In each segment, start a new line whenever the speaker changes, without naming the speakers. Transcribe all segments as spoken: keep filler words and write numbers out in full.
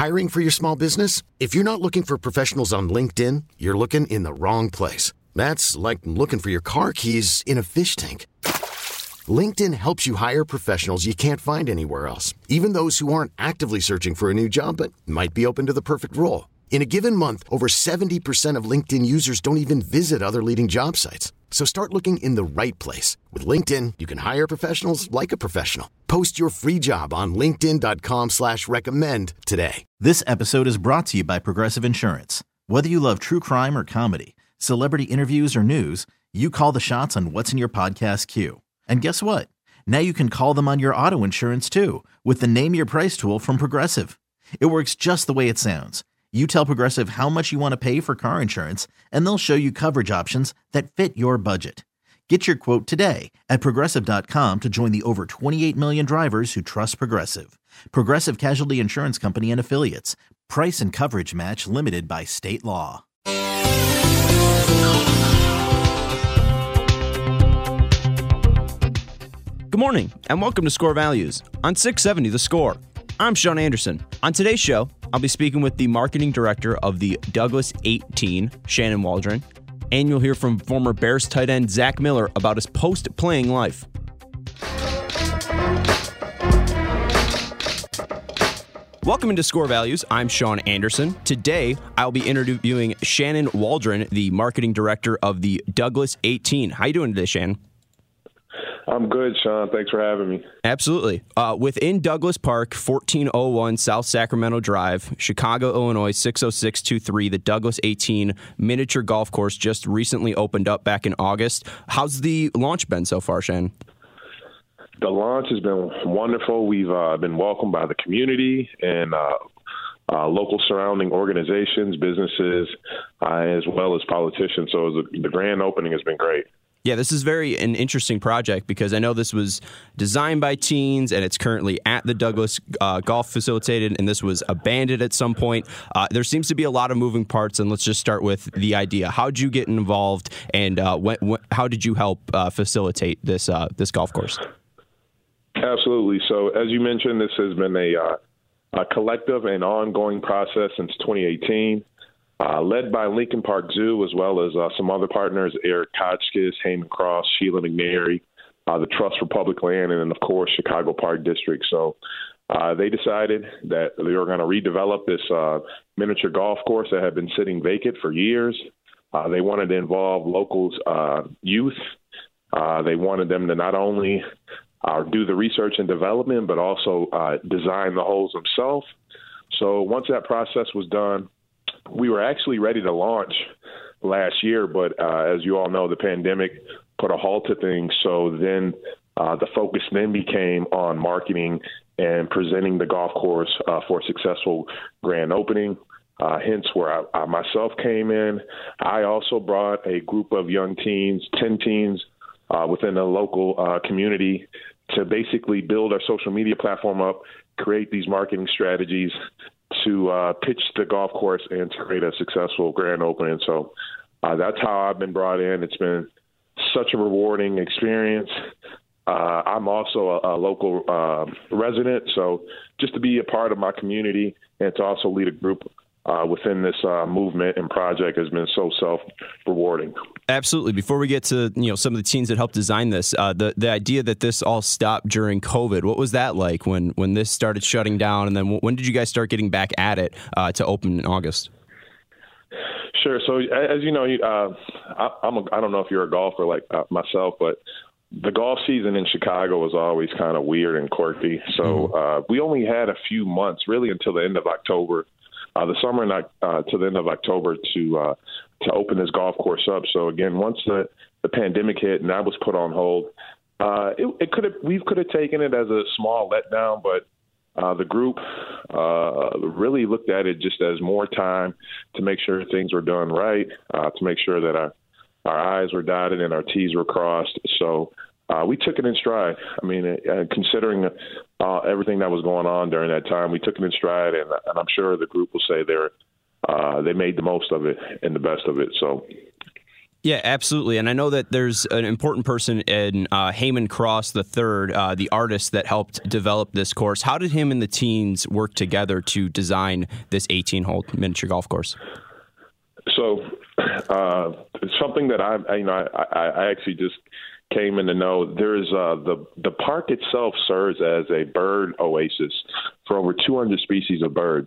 Hiring for your small business? If you're not looking for professionals on LinkedIn, you're looking in the wrong place. That's like looking for your car keys in a fish tank. LinkedIn helps you hire professionals you can't find anywhere else, even those who aren't actively searching for a new job but might be open to the perfect role. In a given month, over seventy percent of LinkedIn users don't even visit other leading job sites. So start looking in the right place. With LinkedIn, you can hire professionals like a professional. Post your free job on linkedin dot com slash recommend today.
This episode is brought to you by Progressive Insurance. Whether you love true crime or comedy, celebrity interviews or news, you call the shots on what's in your podcast queue. And guess what? Now you can call them on your auto insurance too with the Name Your Price tool from Progressive. It works just the way it sounds. You tell Progressive how much you want to pay for car insurance, and they'll show you coverage options that fit your budget. Get your quote today at Progressive dot com to join the over twenty-eight million drivers who trust Progressive. Progressive Casualty Insurance Company and Affiliates. Price and coverage match limited by state law.
Good morning, and welcome to Score Values on six seventy The Score. I'm Sean Anderson. On today's show, I'll be speaking with the marketing director of the Douglas eighteen, Shannon Waldron, and you'll hear from former Bears tight end Zach Miller about his post-playing life. Welcome into Score Values. I'm Sean Anderson. Today, I'll be interviewing Shannon Waldron, the marketing director of the Douglas eighteen. How you doing today, Shannon?
I'm good, Sean. Thanks for having me.
Absolutely. Uh, within Douglas Park, fourteen oh one South Sacramento Drive, Chicago, Illinois, six oh six two three, the Douglas eighteen miniature golf course just recently opened up back in August. How's the launch been so far, Shannon?
The launch has been wonderful. We've uh, been welcomed by the community and uh, uh, local surrounding organizations, businesses, uh, as well as politicians. So the, the grand opening has been great.
Yeah, this is very an interesting project because I know this was designed by teens and it's currently at the Douglas uh, Golf Facilitated, and this was abandoned at some point. Uh, there seems to be a lot of moving parts, and let's just start with the idea. How did you get involved, and uh, when, when, how did you help uh, facilitate this uh, this golf course?
Absolutely. So, as you mentioned, this has been a, uh, a collective and ongoing process since twenty eighteen. Uh, led by Lincoln Park Zoo, as well as uh, some other partners, Eric Hotchkiss, Heyman Cross, Sheila McNary, uh, the Trust for Public Land, and then, of course, Chicago Park District. So uh, they decided that they were going to redevelop this uh, miniature golf course that had been sitting vacant for years. Uh, they wanted to involve local uh, youth. Uh, they wanted them to not only uh, do the research and development, but also uh, design the holes themselves. So once that process was done, we were actually ready to launch last year, but uh, as you all know, the pandemic put a halt to things. So then uh, the focus then became on marketing and presenting the golf course uh, for a successful grand opening, uh, hence where I, I myself came in. I also brought a group of young teens, ten teens uh, within the local uh, community to basically build our social media platform up, create these marketing strategies, to uh, pitch the golf course and to create a successful grand opening. So uh, that's how I've been brought in. It's been such a rewarding experience. Uh, I'm also a, a local uh, resident, so just to be a part of my community and to also lead a group uh, within this uh, movement and project has been so self-rewarding.
Absolutely. Before we get to you know some of the teams that helped design this, uh, the the idea that this all stopped during COVID, what was that like when when this started shutting down, and then when did you guys start getting back at it uh, to open in August?
Sure. So as you know, uh, I, I'm a, I don't know if you're a golfer like uh, myself, but the golf season in Chicago was always kind of weird and quirky. So uh, we only had a few months, really, until the end of October. Uh, the summer and uh, to the end of October to uh, to open this golf course up. So again, once the, the pandemic hit and that was put on hold, uh, it, it could have we could have taken it as a small letdown, but uh, the group uh, really looked at it just as more time to make sure things were done right, uh, to make sure that our our I's were dotted and our T's were crossed. So uh, we took it in stride. I mean, uh, considering uh, everything that was going on during that time, we took it in stride, and, and I'm sure the group will say they're uh, they made the most of it and the best of it. So.
Yeah, absolutely. And I know that there's an important person in uh, Heyman Cross the third, uh, the artist that helped develop this course. How did him and the teens work together to design this eighteen-hole miniature golf course?
So uh, it's something that I, I, you know, I, I actually just came in to know. There's uh, the the park itself serves as a bird oasis for over two hundred species of birds.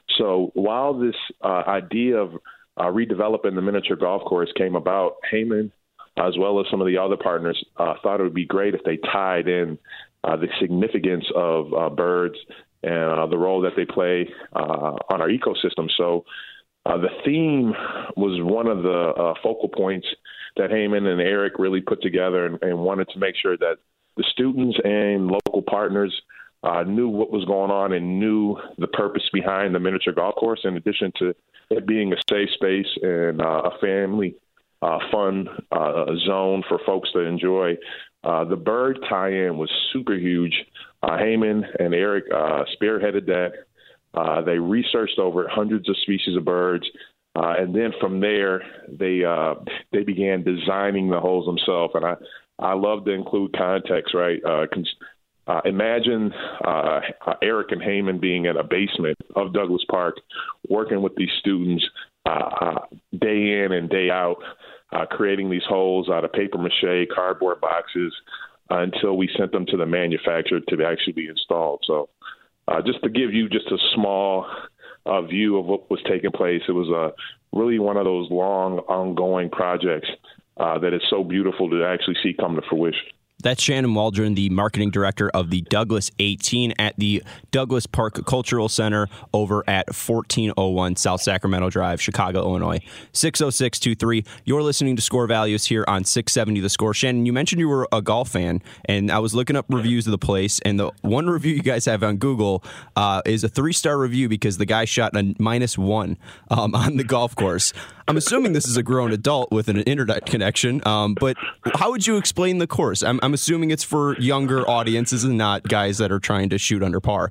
So while this uh, idea of Uh, redeveloping the miniature golf course came about, Heyman, as well as some of the other partners, uh, thought it would be great if they tied in uh, the significance of uh, birds and uh, the role that they play uh, on our ecosystem. So uh, the theme was one of the uh, focal points that Heyman and Eric really put together and, and wanted to make sure that the students and local partners uh, knew what was going on and knew the purpose behind the miniature golf course, in addition to it being a safe space and uh, a family uh, fun uh, zone for folks to enjoy. Uh, the bird tie-in was super huge. Uh, Heyman and Eric uh, spearheaded that. Uh, they researched over hundreds of species of birds. Uh, and then from there, they uh, they began designing the holes themselves. And I, I love to include context, right? Uh, cons- Uh, imagine uh, Eric and Heyman being in a basement of Douglas Park, working with these students uh, uh, day in and day out, uh, creating these holes out of paper mache, cardboard boxes, uh, until we sent them to the manufacturer to actually be installed. So uh, just to give you just a small uh, view of what was taking place, it was uh, really one of those long, ongoing projects uh, that is so beautiful to actually see come to fruition.
That's Shannon Waldron, the marketing director of the Douglas eighteen at the Douglas Park Cultural Center over at fourteen oh one South Sacramento Drive, Chicago, Illinois, six oh six two three. You're listening to Score Values here on six seventy The Score. Shannon, you mentioned you were a golf fan, and I was looking up reviews of the place, and the one review you guys have on Google uh, is a three-star review because the guy shot a minus one um, on the golf course. I'm assuming this is a grown adult with an internet connection, um, but how would you explain the course? I'm, I'm assuming it's for younger audiences and not guys that are trying to shoot under par.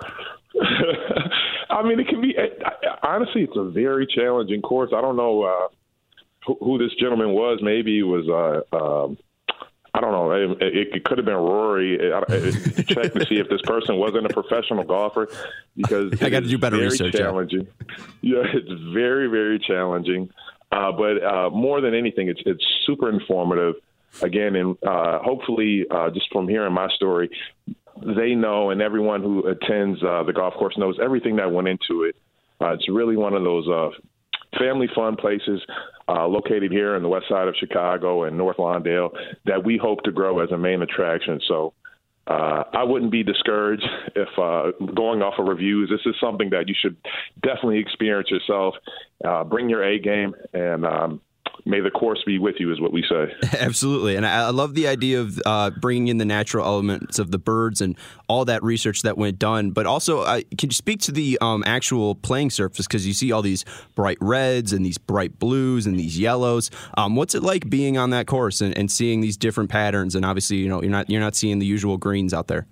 I mean, it can be, honestly, it's a very challenging course. I don't know uh, who, who this gentleman was. Maybe it was, uh, um, I don't know, it, it, it could have been Rory. Check to see if this person wasn't a professional golfer, because
I got to do better
very
research.
Challenging. Yeah. yeah, it's very, very challenging. Uh, but uh, more than anything, it's it's super informative. Again, and uh, hopefully, uh, just from hearing my story, they know, and everyone who attends uh, the golf course knows everything that went into it. Uh, it's really one of those uh, family fun places uh, located here in the west side of Chicago and North Lawndale that we hope to grow as a main attraction. So uh, I wouldn't be discouraged if uh, going off of reviews, this is something that you should definitely experience yourself. Uh, bring your A game, and um, may the course be with you, is what we say.
Absolutely. And I love the idea of uh, bringing in the natural elements of the birds and all that research that went done. But also, uh, can you speak to the um, actual playing surface? Because you see all these bright reds and these bright blues and these yellows. Um, what's it like being on that course and, and seeing these different patterns? And obviously, you know, you're not you're not seeing the usual greens out there.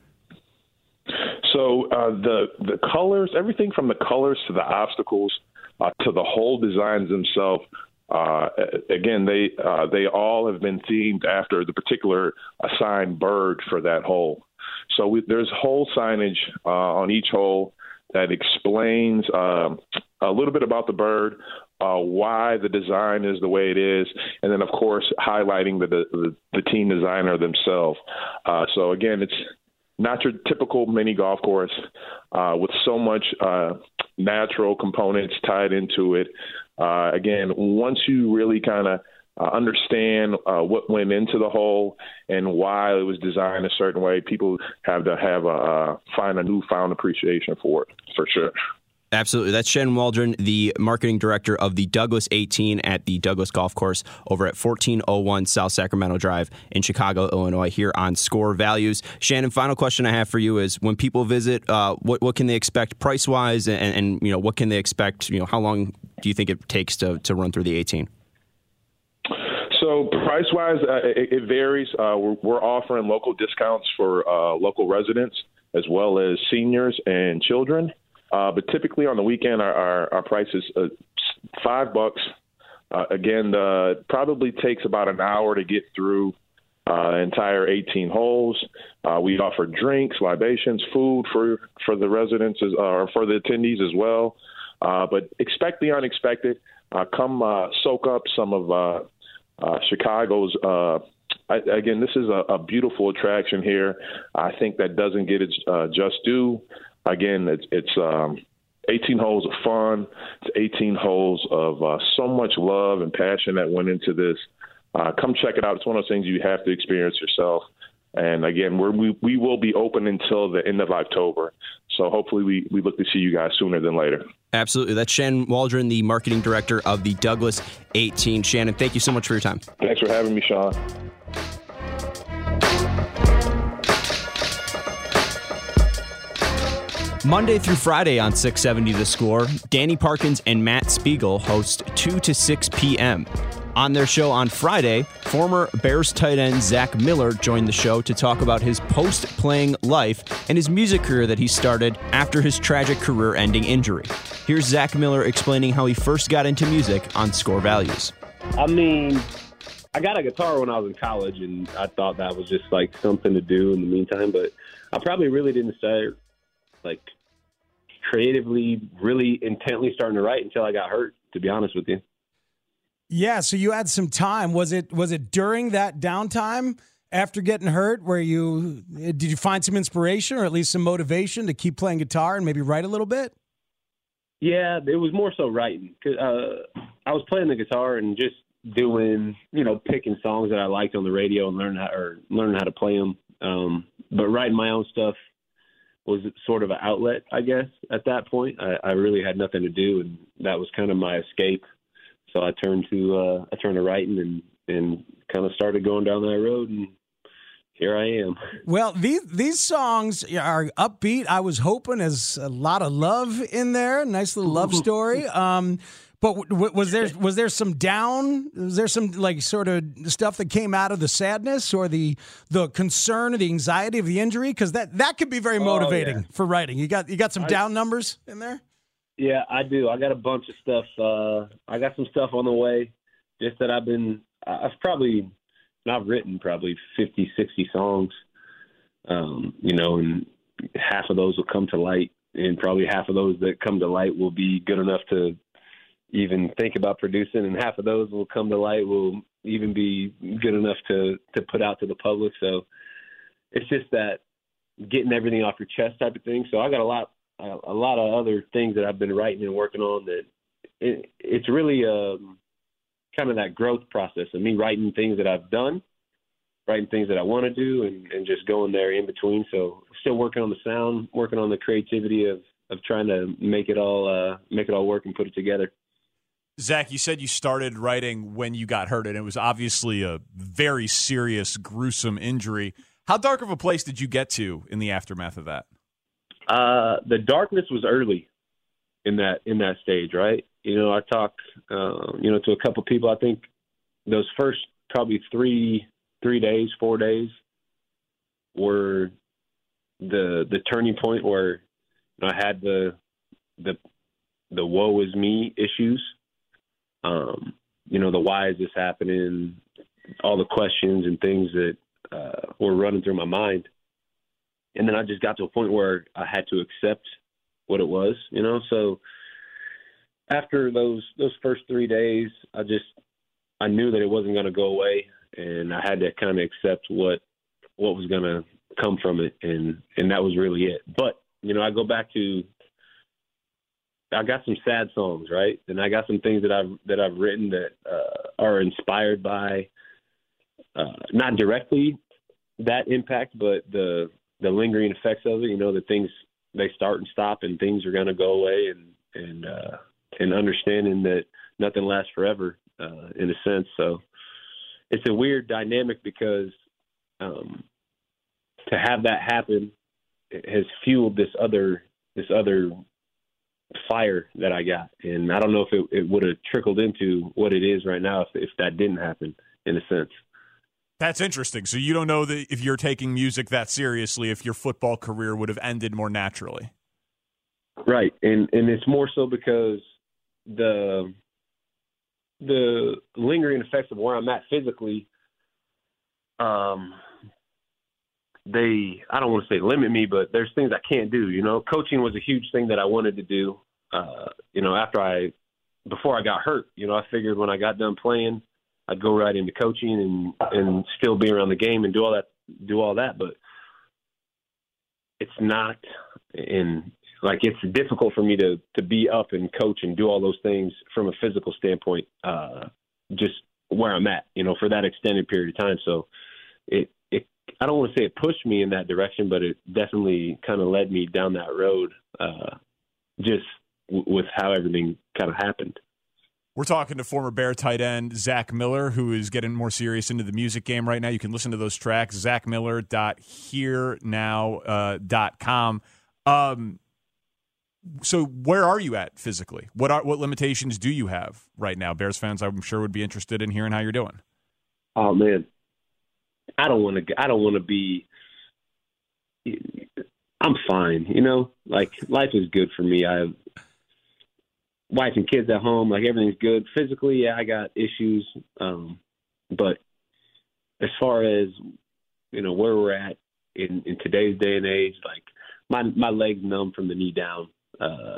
So uh, the the colors, everything from the colors to the obstacles uh, to the hole designs themselves. Uh, again, they uh, they all have been themed after the particular assigned bird for that hole. So we, there's hole signage uh, on each hole that explains uh, a little bit about the bird, uh, why the design is the way it is, and then, of course, highlighting the the, the team designer themselves. Uh, so, again, it's not your typical mini golf course uh, with so much uh, natural components tied into it. Uh, again, once you really kind of uh, understand uh, what went into the hole and why it was designed a certain way, people have to have a uh, find a newfound appreciation for it, for sure.
Absolutely. That's Shannon Waldron, the marketing director of the Douglas eighteen at the Douglas Golf Course over at fourteen oh one South Sacramento Drive in Chicago, Illinois, here on Score Values. Shannon, final question I have for you is, when people visit, uh, what what can they expect price-wise, and, and you know what can they expect? You know, how long do you think it takes to, to run through the eighteen?
So price-wise, uh, it, it varies. Uh, we're, we're offering local discounts for uh, local residents as well as seniors and children. Uh, but typically on the weekend, our, our, our price is uh, five bucks Uh, again, uh, it probably takes about an hour to get through uh, entire eighteen holes. Uh, we offer drinks, libations, food for, for the residents uh, or for the attendees as well. Uh, but expect the unexpected. Uh, come uh, soak up some of uh, uh, Chicago's. Uh, I, again, this is a, a beautiful attraction here. I think that doesn't get its uh, just due. Again, it's, it's um, eighteen holes of fun. It's eighteen holes of uh, so much love and passion that went into this. Uh, come check it out. It's one of those things you have to experience yourself. And again, we're, we we will be open until the end of October. So hopefully we, we look to see you guys sooner than later.
Absolutely. That's Shannon Waldron, the marketing director of the Douglas eighteen. Shannon, thank you so much for your time.
Thanks for having me, Sean.
Monday through Friday on six seventy The Score, Danny Parkins and Matt Spiegel host two to six p.m. On their show on Friday, former Bears tight end Zach Miller joined the show to talk about his post-playing life and his music career that he started after his tragic career-ending injury. Here's Zach Miller explaining how he first got into music on Score Values.
I mean, I got a guitar when I was in college, and I thought that was just like something to do in the meantime, but I probably really didn't start like creatively, really intently starting to write until I got hurt, to be honest with you.
Yeah, so you had some time. Was it was it during that downtime after getting hurt where you did you find some inspiration or at least some motivation to keep playing guitar and maybe write a little bit?
Yeah, it was more so writing. Uh, I was playing the guitar and just doing, you know, picking songs that I liked on the radio and learning how or learning how to play them. Um, but writing my own stuff was sort of an outlet, I guess. At that point, I, I really had nothing to do, and that was kind of my escape. So I turned to uh, I turned to writing and, and kind of started going down that road, and here I am.
Well, these these songs are upbeat. I was hoping there's a lot of love in there, nice little love story. Um, but w- was there was there some down? Was there some like sort of stuff that came out of the sadness or the the concern or the anxiety of the injury? Because that that could be very motivating oh, yeah. for writing. You got you got some I, down numbers in there.
Yeah, I do. I got a bunch of stuff. Uh, I got some stuff on the way just that I've been, I've probably not written probably fifty, sixty songs, um, you know, and half of those will come to light, and probably half of those that come to light will be good enough to even think about producing, and half of those will come to light will even be good enough to, to put out to the public. So it's just that getting everything off your chest type of thing. So I got a lot, a lot of other things that I've been writing and working on that it, it's really um, kind of that growth process of me writing things that I've done, writing things that I want to do, and, and just going there in between. So still working on the sound, working on the creativity of, of trying to make it all uh, make it all work and put it together.
Zach, you said you started writing when you got hurt, and it was obviously a very serious, gruesome injury. How dark of a place did you get to in the aftermath of that?
Uh, the darkness was early in that in that stage, right? You know, I talked, uh, you know, to a couple people. I think those first probably three three days, four days were the the turning point where you know, I had the the the woe is me issues. Um, you know, the why is this happening? All the questions and things that uh, were running through my mind. And then I just got to a point where I had to accept what it was, you know. So after those those first three days, I just I knew that it wasn't going to go away, and I had to kind of accept what what was going to come from it, and and that was really it. But you know, I go back to I got some sad songs, right, and I got some things that I've that I've written that uh, are inspired by uh, not directly that impact, but the the lingering effects of it, you know, that things, they start and stop and things are going to go away, and, and, uh, and understanding that nothing lasts forever, uh, in a sense. So it's a weird dynamic because, um, to have that happen has fueled this other, this other fire that I got. And I don't know if it, it would have trickled into what it is right now if, if that didn't happen, in a sense.
That's interesting. So you don't know that if you're taking music that seriously, if your football career would have ended more naturally.
Right. And and it's more so because the the lingering effects of where I'm at physically, um, they, I don't want to say limit me, but there's things I can't do. You know, coaching was a huge thing that I wanted to do. Uh, you know, after I, before I got hurt, you know, I figured when I got done playing, I'd go right into coaching and, and still be around the game and do all that, do all that. But it's not in, like, it's difficult for me to, to be up and coach and do all those things from a physical standpoint, uh, just where I'm at, you know, for that extended period of time. So it, it, I don't want to say it pushed me in that direction, but it definitely kind of led me down that road, uh, just w- with how everything kind of happened.
We're talking to former Bear tight end Zach Miller, who is getting more serious into the music game right now. You can listen to those tracks, zach miller dot here now dot com. Um, so where are you at physically? What are, what limitations do you have right now? Bears fans, I'm sure, would be interested in hearing how you're doing.
Oh, man. I don't want to. I don't want to be. I'm fine, you know. Like, life is good for me. I have wife and kids at home. Like, everything's good physically. Yeah, I got issues, um, but as far as, you know, where we're at in, in today's day and age, like, my my legs numb from the knee down. Uh,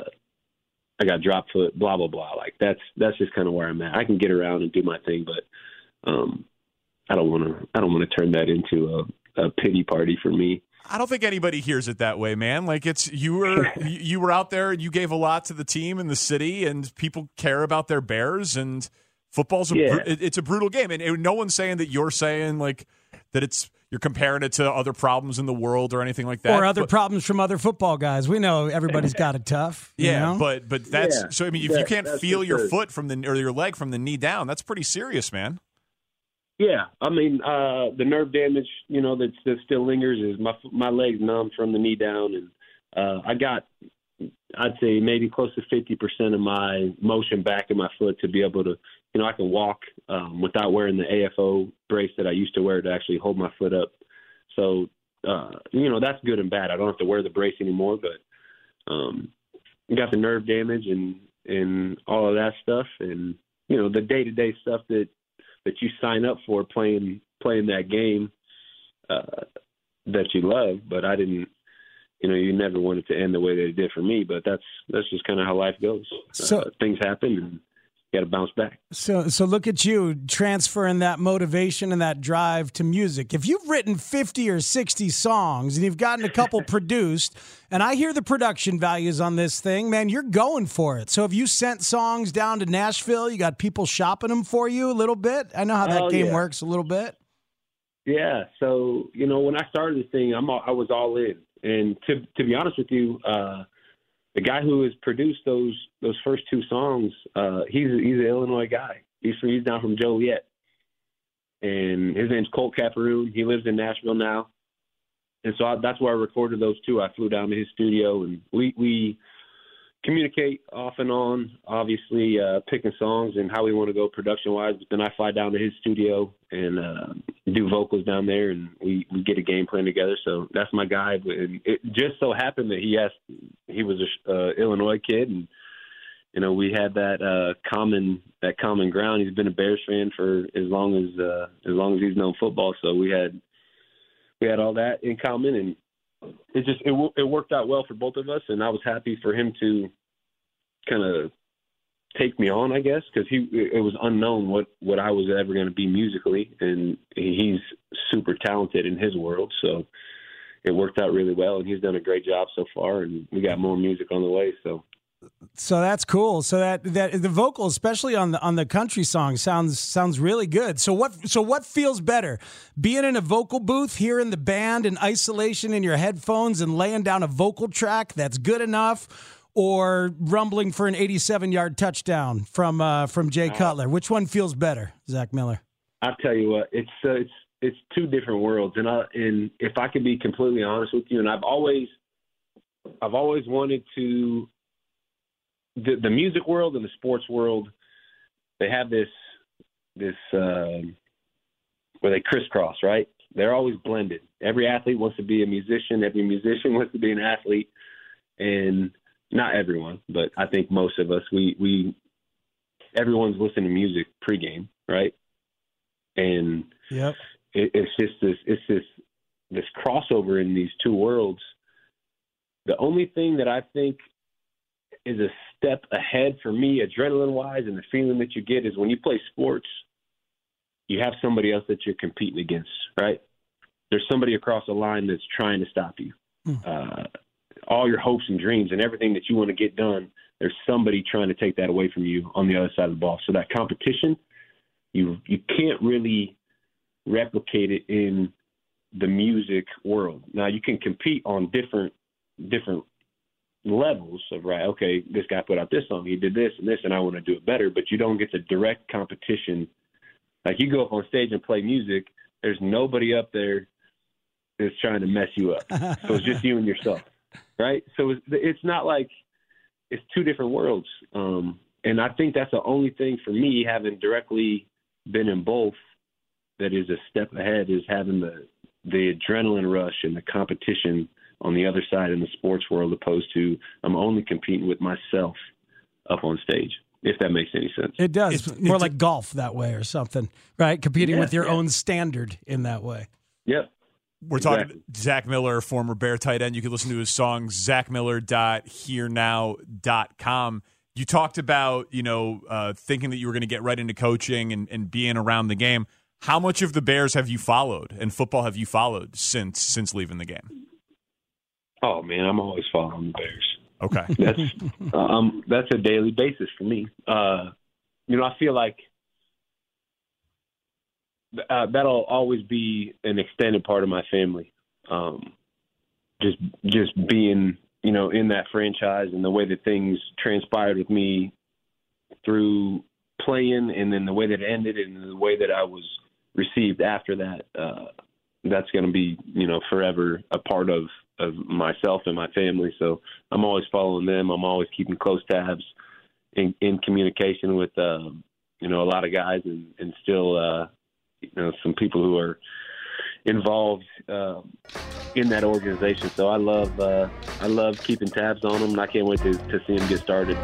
I got drop foot. Blah blah blah. Like, that's that's just kind of where I'm at. I can get around and do my thing, but um, I don't want to. I don't want to turn that into a, a pity party for me.
I don't think anybody hears it that way, man. Like, it's you were you were out there and you gave a lot to the team and the city, and people care about their Bears, and football's a,
Yeah.
it's a brutal game, and, and no one's saying that you're saying like that it's you're comparing it to other problems in the world or anything like that,
Or other
but,
problems from other football guys. We know everybody's got it tough. you
yeah,
know?
but but that's
Yeah,
so. I mean, if
that-
you can't
that's
feel
for
your
sure.
foot from the or your leg from the knee down, that's pretty serious, man.
Yeah, I mean, uh, the nerve damage, you know, that that still lingers is my my legs numb from the knee down, and uh, I got, I'd say maybe close to fifty percent of my motion back in my foot to be able to, you know, I can walk um, without wearing the A F O brace that I used to wear to actually hold my foot up. So, uh, you know, that's good and bad. I don't have to wear the brace anymore, but um, I got the nerve damage and and all of that stuff, and you know, the day to day stuff that. that you sign up for playing playing that game uh, that you love. But I didn't, you know, you never want it to end the way that it did for me. But that's that's just kind of how life goes.
So-
uh, things happen, and you got to bounce back.
So, so look at you transferring that motivation and that drive to music. If you've written fifty or sixty songs and you've gotten a couple produced, and I hear the production values on this thing, man, you're going for it. So have you sent songs down to Nashville? You got people shopping them for you a little bit? I know how that
Oh,
game
yeah.
works a little bit.
Yeah. So, you know, when I started this thing, I'm all, I was all in. And to to be honest with you, uh, the guy who has produced those those first two songs, uh, he's he's an Illinois guy. He's from, he's down from Joliet, and his name's Colt Caparoon. He lives in Nashville now, and so I, that's where I recorded those two. I flew down to his studio, and we we communicate off and on, obviously uh, picking songs and how we want to go production wise. But then I fly down to his studio and uh, do vocals down there, and we, we get a game plan together. So that's my guy. But it just so happened that he asked, he was a uh, Illinois kid, and you know, we had that uh, common that common ground. He's been a Bears fan for as long as uh, as long as he's known football. So we had we had all that in common, and it just it it worked out well for both of us. And I was happy for him to kind of take me on, I guess, because he it was unknown what, what I was ever going to be musically, and he's super talented in his world. So it worked out really well, and he's done a great job so far. And we got more music on the way. So.
So that's cool. So that that the vocal, especially on the on the country song, sounds sounds really good. So what so what feels better, being in a vocal booth, hearing the band in isolation in your headphones, and laying down a vocal track that's good enough, or rumbling for an eighty-seven yard touchdown from uh, from Jay Cutler? Which one feels better, Zach Miller?
I'll tell you what, it's uh, it's it's two different worlds, and I and if I could be completely honest with you, and I've always I've always wanted to. The, the music world and the sports world, they have this this uh, where they crisscross, right? They're always blended. Every athlete wants to be a musician. Every musician wants to be an athlete, and not everyone, but I think most of us we we everyone's listening to music pregame, right? And
Yep.
it, it's just this, it's this, this crossover in these two worlds. The only thing that I think is a step ahead for me, adrenaline-wise, and the feeling that you get is when you play sports, you have somebody else that you're competing against, right? There's somebody across the line that's trying to stop you. Mm. Uh, all your hopes and dreams and everything that you want to get done, there's somebody trying to take that away from you on the other side of the ball. So that competition, you you can't really replicate it in the music world. Now, you can compete on different different levels of, right, okay, this guy put out this song, he did this and this, and I want to do it better, but you don't get the direct competition. Like, you go up on stage and play music, there's nobody up there that's trying to mess you up. So it's just you and yourself, right? So it's, it's not like it's two different worlds. Um, and I think that's the only thing for me, having directly been in both, that is a step ahead, is having the the adrenaline rush and the competition on the other side in the sports world, opposed to I'm only competing with myself up on stage, if that makes any sense.
It does.
It's,
More
it's,
like golf that way or something, right? Competing
yeah,
with your
yeah.
own standard in that way.
Yep.
We're
exactly.
talking Zach Miller, former Bear tight end. You can listen to his song, zach miller dot here now dot com. You talked about, you know, uh, thinking that you were going to get right into coaching and, and being around the game. How much of the Bears have you followed and football have you followed since since leaving the game?
Oh, man, I'm always following the Bears.
Okay.
That's um, that's a daily basis for me. Uh, you know, I feel like uh, that'll always be an extended part of my family. Um, just just being, you know, in that franchise and the way that things transpired with me through playing, and then the way that it ended and the way that I was received after that, uh, that's going to be, you know, forever a part of, of myself and my family. So I'm always following them. I'm always keeping close tabs in, in communication with, uh, you know, a lot of guys, and, and still, uh, you know, some people who are involved uh, in that organization. So I love, uh, I love keeping tabs on them, and I can't wait to, to see them get started.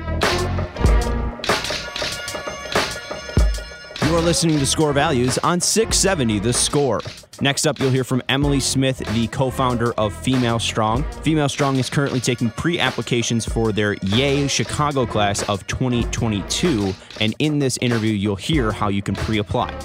You're listening to Score Values on six seventy The Score. Next up, you'll hear from Emily Smith, the co-founder of Female Strong. Female Strong is currently taking pre-applications for their Yay Chicago class of twenty twenty-two, and in this interview, you'll hear how you can pre-apply.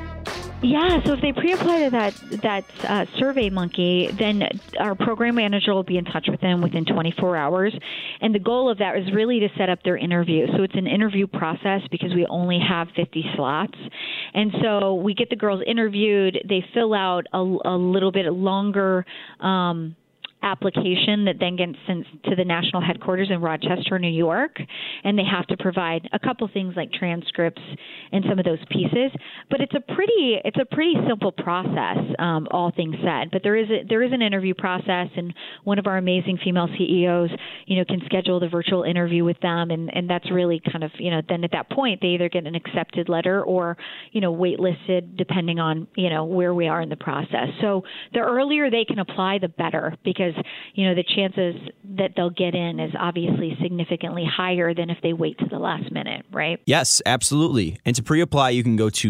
Yeah, so if they pre-apply to that that uh, Survey Monkey, then our program manager will be in touch with them within twenty-four hours. And the goal of that is really to set up their interview. So it's an interview process because we only have fifty slots. And so we get the girls interviewed. They fill out a, a little bit longer um application that then gets sent to the national headquarters in Rochester, New York, and they have to provide a couple things like transcripts and some of those pieces. But it's a pretty it's a pretty simple process, um, all things said. But there is a, there is an interview process, and one of our amazing female C E Os, you know, can schedule the virtual interview with them, and, and that's really kind of, you know, then at that point they either get an accepted letter or, you know, waitlisted depending on, you know, where we are in the process. So the earlier they can apply, the better, because you know, the chances that they'll get in is obviously significantly higher than if they wait to the last minute, right?
Yes, absolutely. And to pre-apply, you can go to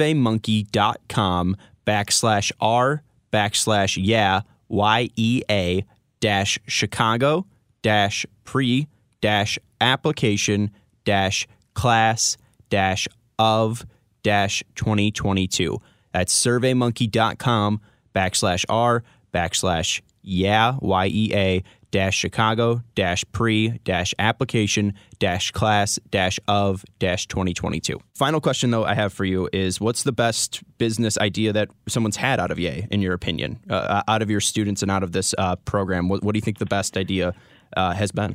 surveymonkey.com backslash R backslash yeah, Y E A dash Chicago dash pre dash application dash class dash of dash twenty twenty-two. That's surveymonkey.com backslash R backslash yeah, Y E A dash Chicago dash pre dash application dash class dash of dash twenty twenty-two. Final question, though, I have for you is, what's the best business idea that someone's had out of Yay, in your opinion, uh, out of your students and out of this uh, program? What, what do you think the best idea uh, has been?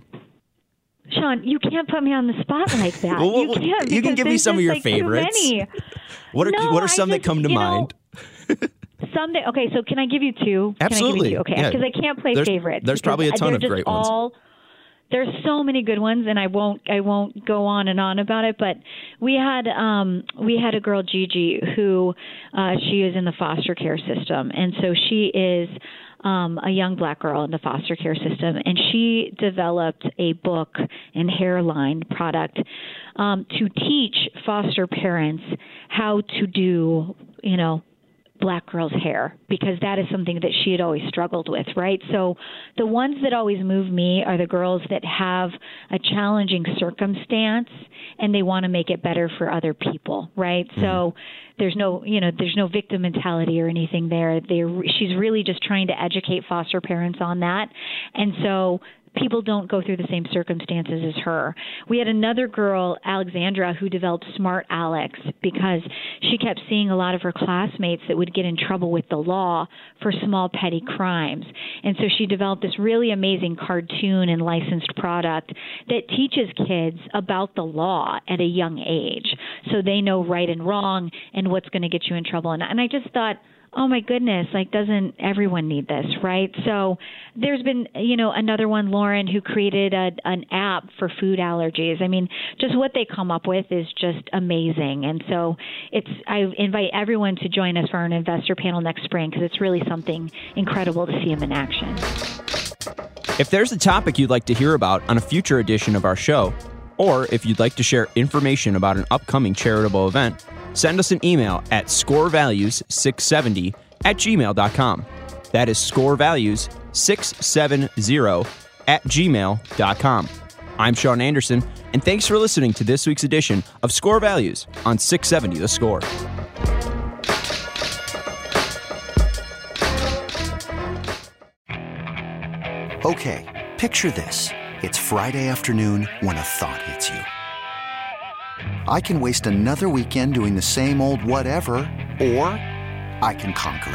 Sean, you can't put me on the spot like that.
well,
you can't.
You can give me some of your
like
favorites.
Too many.
What are
no,
What are some
just,
that come to mind?
Know, Someday, okay, so can I give you two?
Absolutely.
Can I give you two? Okay, because yeah. I can't play
there's,
favorites.
There's probably a ton of great
all,
ones.
There's so many good ones, and I won't I won't go on and on about it. But we had um, we had a girl, Gigi, who uh, she is in the foster care system, and so she is um, a young black girl in the foster care system, and she developed a book and hairline product um, to teach foster parents how to do, you know, black girls' hair, because that is something that she had always struggled with, right? So the ones that always move me are the girls that have a challenging circumstance and they want to make it better for other people, right? Mm-hmm. So there's no, you know, there's no victim mentality or anything there. They're, she's really just trying to educate foster parents on that. And so people don't go through the same circumstances as her. We had another girl, Alexandra, who developed Smart Alex because she kept seeing a lot of her classmates that would get in trouble with the law for small petty crimes. And so she developed this really amazing cartoon and licensed product that teaches kids about the law at a young age so they know right and wrong and what's going to get you in trouble. And, and I just thought, oh my goodness, like, doesn't everyone need this, right? So there's been, you know, another one, Lauren, who created a, an app for food allergies. I mean, just what they come up with is just amazing. And so it's, I invite everyone to join us for an investor panel next spring because it's really something incredible to see them in action.
If there's a topic you'd like to hear about on a future edition of our show, or if you'd like to share information about an upcoming charitable event, send us an email at scorevalues six seventy at gmail dot com. That is scorevalues six seventy at gmail dot com. I'm Sean Anderson, and thanks for listening to this week's edition of Score Values on six seventy The Score.
Okay, picture this. It's Friday afternoon when a thought hits you. I can waste another weekend doing the same old whatever, or I can conquer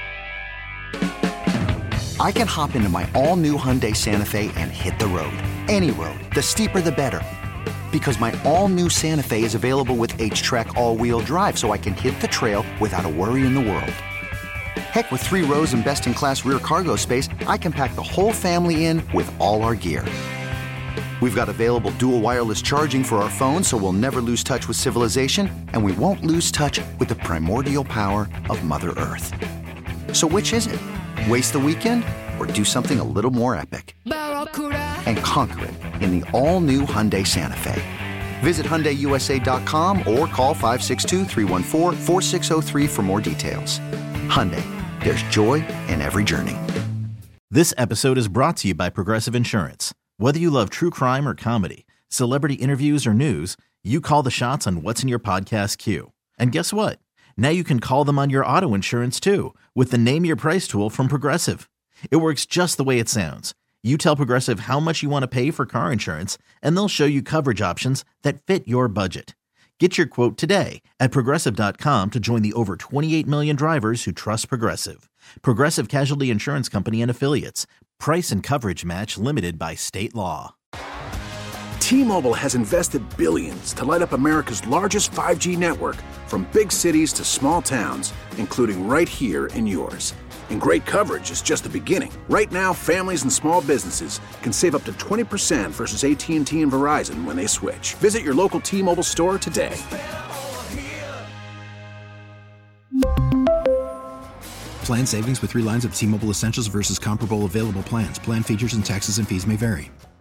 it. I can hop into my all-new Hyundai Santa Fe and hit the road. Any road. The steeper, the better. Because my all-new Santa Fe is available with H-Track all-wheel drive, so I can hit the trail without a worry in the world. Heck, with three rows and best-in-class rear cargo space, I can pack the whole family in with all our gear. We've got available dual wireless charging for our phones, so we'll never lose touch with civilization, and we won't lose touch with the primordial power of Mother Earth. So which is it? Waste the weekend or do something a little more epic? And conquer it in the all-new Hyundai Santa Fe. Visit Hyundai U S A dot com or call five six two, three one four, four six zero three for more details. Hyundai, there's joy in every journey.
This episode is brought to you by Progressive Insurance. Whether you love true crime or comedy, celebrity interviews or news, you call the shots on what's in your podcast queue. And guess what? Now you can call them on your auto insurance too with the Name Your Price tool from Progressive. It works just the way it sounds. You tell Progressive how much you want to pay for car insurance, and they'll show you coverage options that fit your budget. Get your quote today at Progressive dot com to join the over twenty-eight million drivers who trust Progressive. Progressive Casualty Insurance Company and Affiliates. Price and coverage match limited by state law.
T-Mobile has invested billions to light up America's largest five G network, from big cities to small towns, including right here in yours. And great coverage is just the beginning. Right now, families and small businesses can save up to twenty percent versus A T and T and Verizon when they switch. Visit your local T-Mobile store today.
Plan savings with three lines of T-Mobile Essentials versus comparable available plans. Plan features and taxes and fees may vary.